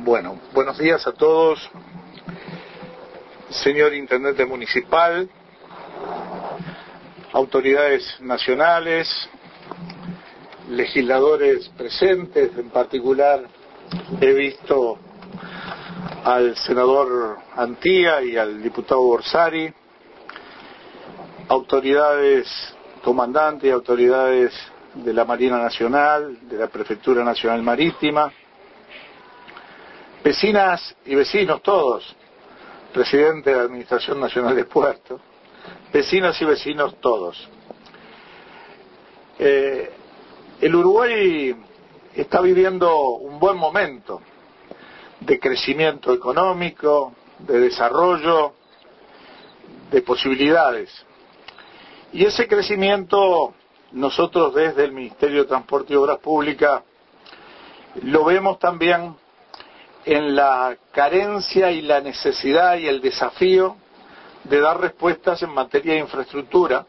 Bueno, buenos días a todos, señor Intendente Municipal, autoridades nacionales, legisladores presentes, en particular he visto al senador Antía y al diputado Borsari, autoridades comandantes y autoridades de la Marina Nacional, de la Prefectura Nacional Marítima, vecinas y vecinos todos, presidente de la Administración Nacional de Puertos, vecinas y vecinos todos. El Uruguay está viviendo un buen momento de crecimiento económico, de desarrollo, de posibilidades. Y ese crecimiento nosotros desde el Ministerio de Transporte y Obras Públicas lo vemos también en la carencia y la necesidad y el desafío de dar respuestas en materia de infraestructura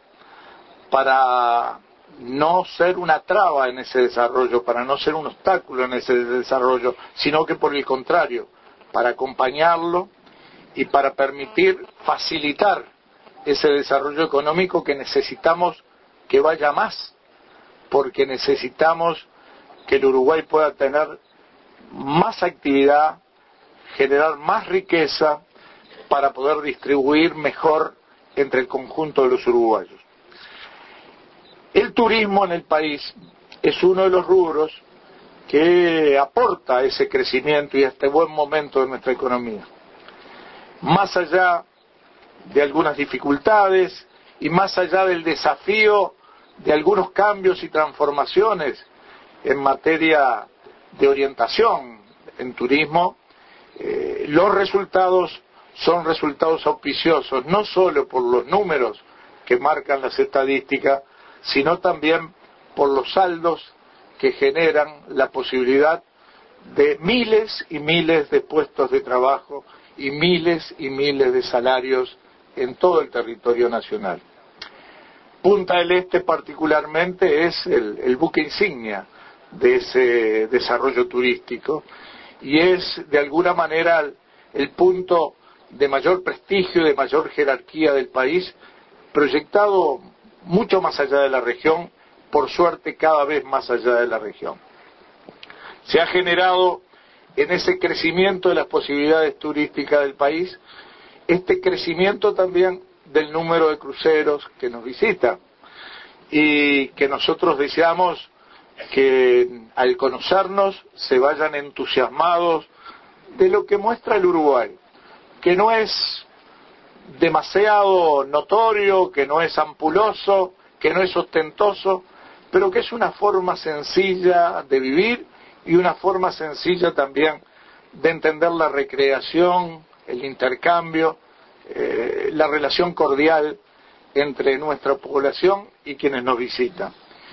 para no ser una traba en ese desarrollo, para no ser un obstáculo en ese desarrollo, sino que por el contrario, para acompañarlo y para permitir facilitar ese desarrollo económico que necesitamos que vaya más, porque necesitamos que el Uruguay pueda tener más actividad, generar más riqueza para poder distribuir mejor entre el conjunto de los uruguayos. El turismo en el país es uno de los rubros que aporta ese crecimiento y a este buen momento de nuestra economía. Más allá de algunas dificultades y más allá del desafío de algunos cambios y transformaciones en materia de orientación en turismo, los resultados son resultados auspiciosos, no solo por los números que marcan las estadísticas, sino también por los saldos que generan la posibilidad de miles y miles de puestos de trabajo y miles de salarios en todo el territorio nacional. Punta del Este particularmente es el buque insignia de ese desarrollo turístico y es de alguna manera el punto de mayor prestigio y de mayor jerarquía del país, proyectado mucho más allá de la región, por suerte cada vez más allá de la región. Se ha generado en ese crecimiento de las posibilidades turísticas del país, este crecimiento también del número de cruceros que nos visitan y que nosotros deseamos que al conocernos se vayan entusiasmados de lo que muestra el Uruguay, que no es demasiado notorio, que no es ampuloso, que no es ostentoso, pero que es una forma sencilla de vivir y una forma sencilla también de entender la recreación, el intercambio, la relación cordial entre nuestra población y quienes nos visitan.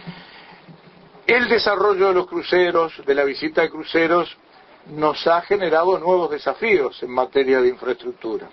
El desarrollo de los cruceros, de la visita de cruceros, nos ha generado nuevos desafíos en materia de infraestructura.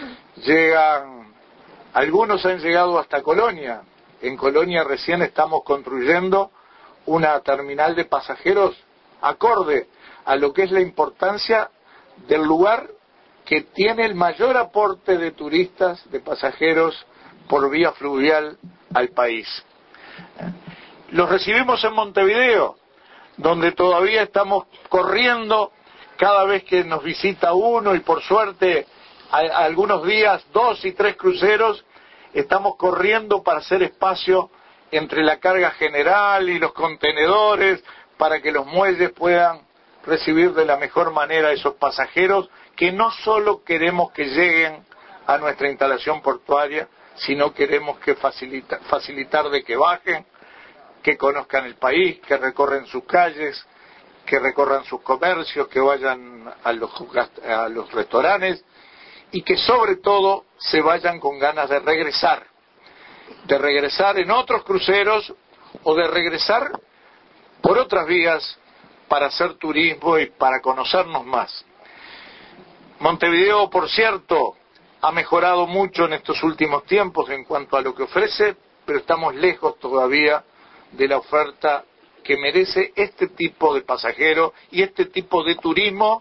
Algunos han llegado hasta Colonia. En Colonia recién estamos construyendo una terminal de pasajeros acorde a lo que es la importancia del lugar que tiene el mayor aporte de turistas, de pasajeros por vía fluvial al país. Los recibimos en Montevideo, donde todavía estamos corriendo cada vez que nos visita uno y por suerte algunos días 2 y 3 cruceros, estamos corriendo para hacer espacio entre la carga general y los contenedores para que los muelles puedan recibir de la mejor manera a esos pasajeros que no solo queremos que lleguen a nuestra instalación portuaria, sino queremos que facilitar de que bajen, que conozcan el país, que recorren sus calles, que recorran sus comercios, que vayan a los restaurantes y que sobre todo se vayan con ganas de regresar en otros cruceros o de regresar por otras vías para hacer turismo y para conocernos más. Montevideo, por cierto, ha mejorado mucho en estos últimos tiempos en cuanto a lo que ofrece, pero estamos lejos todavía de la oferta que merece este tipo de pasajero y este tipo de turismo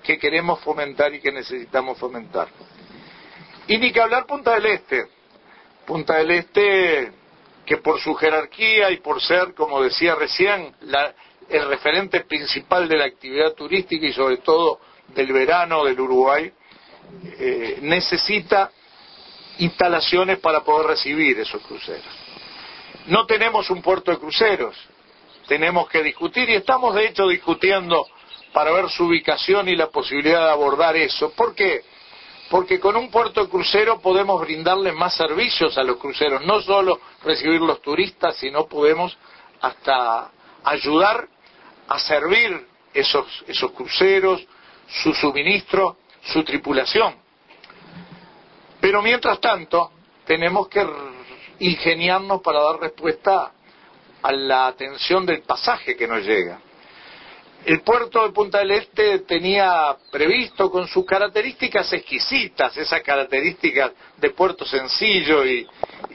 que queremos fomentar y que necesitamos fomentar. Y ni que hablar Punta del Este. Punta del Este, que por su jerarquía y por ser, como decía recién, el referente principal de la actividad turística y sobre todo del verano del Uruguay, necesita instalaciones para poder recibir esos cruceros. No tenemos un puerto de cruceros, tenemos que discutir y estamos de hecho discutiendo para ver su ubicación y la posibilidad de abordar eso. ¿Por qué? Porque con un puerto de crucero podemos brindarle más servicios a los cruceros, no solo recibir los turistas, sino podemos hasta ayudar a servir esos cruceros, su suministro, su tripulación. Pero mientras tanto, tenemos que ingeniarnos para dar respuesta a la atención del pasaje que nos llega. El puerto de Punta del Este tenía previsto, con sus características exquisitas, esas características de puerto sencillo y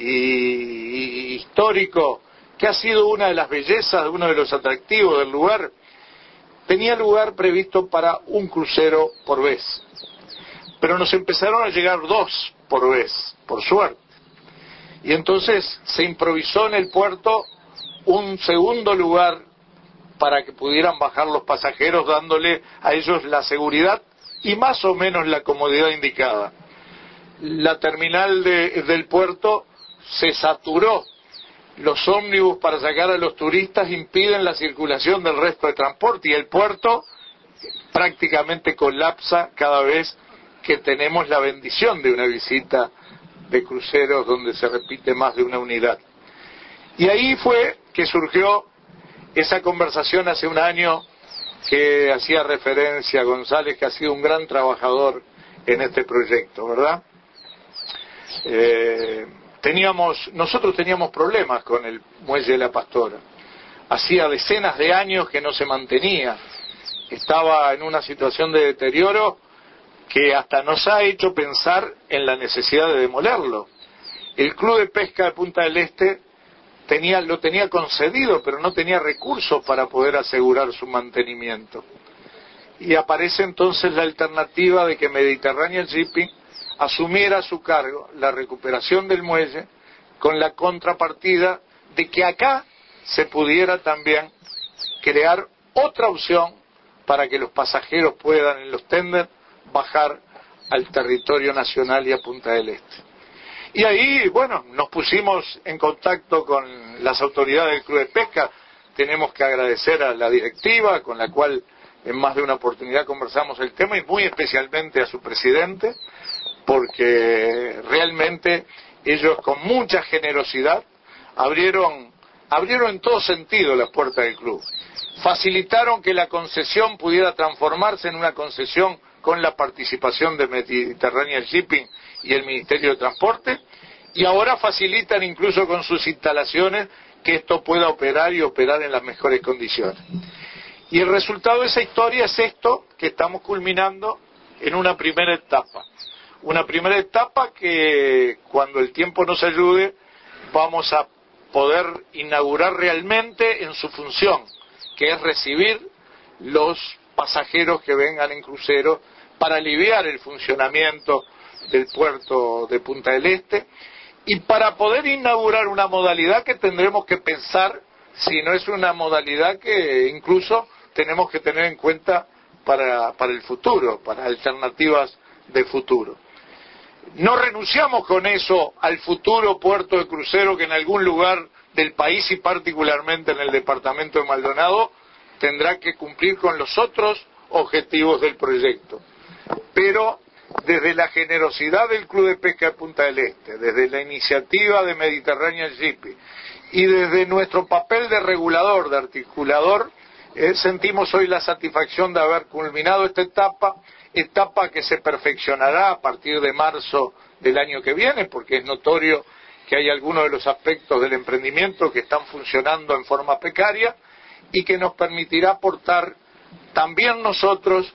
histórico, que ha sido una de las bellezas, uno de los atractivos del lugar, tenía lugar previsto para un crucero por vez. Pero nos empezaron a llegar 2 por vez, por suerte. Y entonces se improvisó en el puerto un segundo lugar para que pudieran bajar los pasajeros, dándole a ellos la seguridad y más o menos la comodidad indicada. La terminal del puerto se saturó. Los ómnibus para sacar a los turistas impiden la circulación del resto de transporte y el puerto prácticamente colapsa cada vez que tenemos la bendición de una visita de cruceros donde se repite más de una unidad. Y ahí fue que surgió esa conversación hace un año que hacía referencia a González, que ha sido un gran trabajador en este proyecto, ¿verdad? Nosotros teníamos problemas con el muelle de la Pastora. Hacía decenas de años que no se mantenía. Estaba en una situación de deterioro que hasta nos ha hecho pensar en la necesidad de demolerlo. El Club de Pesca de Punta del Este lo tenía concedido, pero no tenía recursos para poder asegurar su mantenimiento. Y aparece entonces la alternativa de que Mediterranean Shipping asumiera a su cargo la recuperación del muelle con la contrapartida de que acá se pudiera también crear otra opción para que los pasajeros puedan en los tenders bajar al territorio nacional y a Punta del Este. Y ahí, bueno, nos pusimos en contacto con las autoridades del Club de Pesca. Tenemos que agradecer a la directiva, con la cual en más de una oportunidad conversamos el tema, y muy especialmente a su presidente, porque realmente ellos con mucha generosidad abrieron en todo sentido las puertas del club. Facilitaron que la concesión pudiera transformarse en una concesión con la participación de Mediterranean Shipping y el Ministerio de Transporte, y ahora facilitan incluso con sus instalaciones que esto pueda operar y operar en las mejores condiciones. Y el resultado de esa historia es esto que estamos culminando en una primera etapa. Una primera etapa que, cuando el tiempo nos ayude, vamos a poder inaugurar realmente en su función, que es recibir los pasajeros que vengan en crucero para aliviar el funcionamiento del puerto de Punta del Este y para poder inaugurar una modalidad que tendremos que pensar si no es una modalidad que incluso tenemos que tener en cuenta para el futuro, para alternativas de futuro. No renunciamos con eso al futuro puerto de crucero que en algún lugar del país y particularmente en el departamento de Maldonado tendrá que cumplir con los otros objetivos del proyecto. Pero desde la generosidad del Club de Pesca de Punta del Este, desde la iniciativa de Mediterranean Shipping y desde nuestro papel de regulador, de articulador, sentimos hoy la satisfacción de haber culminado esta etapa que se perfeccionará a partir de marzo del año que viene, porque es notorio que hay algunos de los aspectos del emprendimiento que están funcionando en forma precaria y que nos permitirá aportar también nosotros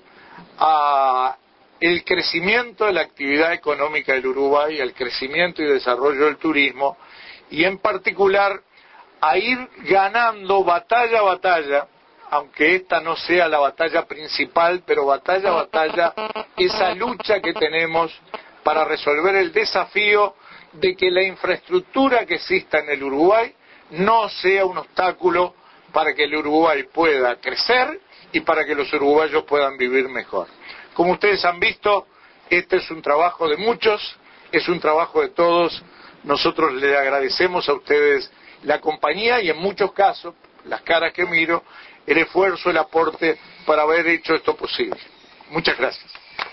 a el crecimiento de la actividad económica del Uruguay, al crecimiento y desarrollo del turismo, y en particular a ir ganando batalla a batalla aunque esta no sea la batalla principal, pero batalla a batalla, esa lucha que tenemos para resolver el desafío de que la infraestructura que exista en el Uruguay no sea un obstáculo para que el Uruguay pueda crecer y para que los uruguayos puedan vivir mejor. Como ustedes han visto, este es un trabajo de muchos, es un trabajo de todos. Nosotros les agradecemos a ustedes la compañía y en muchos casos, las caras que miro, el esfuerzo, el aporte para haber hecho esto posible. Muchas gracias.